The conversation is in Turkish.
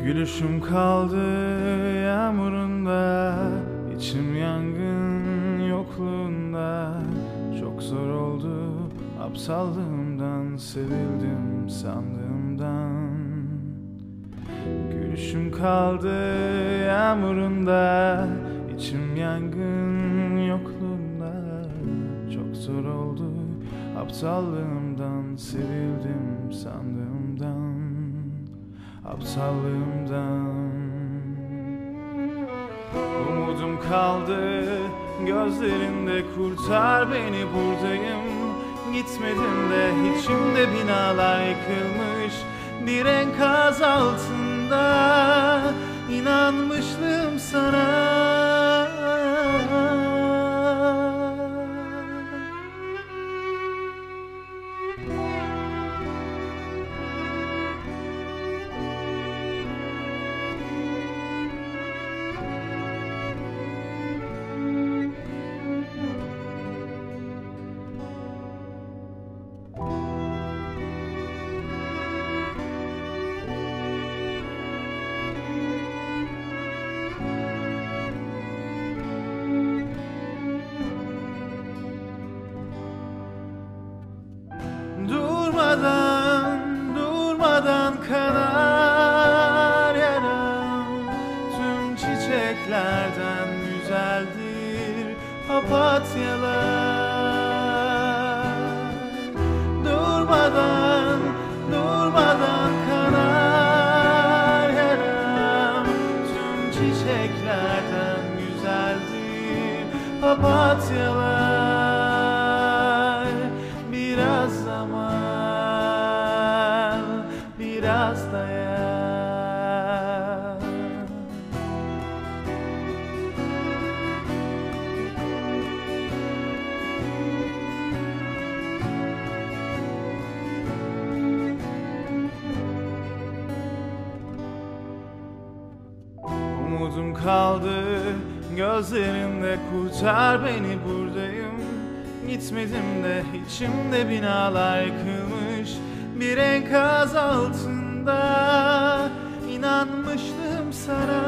Gülüşüm kaldı yağmurunda, içim yangın yokluğunda. Çok zor oldu aptallığımdan, sevildim sandığımdan. Gülüşüm kaldı yağmurunda, içim yangın yokluğunda. Çok zor oldu aptallığımdan, sevildim sandığımdan. Aptallığımdan. Umudum kaldı gözlerinde, kurtar beni buradayım. Gitmedim de içimde binalar yıkılmış, bir enkaz altında inanmıştım sana. Durmadan kanar yaram, tüm çiçeklerden güzeldir papatyalar. Durmadan kanar yaram, tüm çiçeklerden güzeldir papatyalar. Biraz zaman, biraz dayan. Umudum kaldı gözlerinde, kurtar beni buradayım. Gitmedim de içimde binalar yıkılmış, bir enkaz altında inanmıştım sana.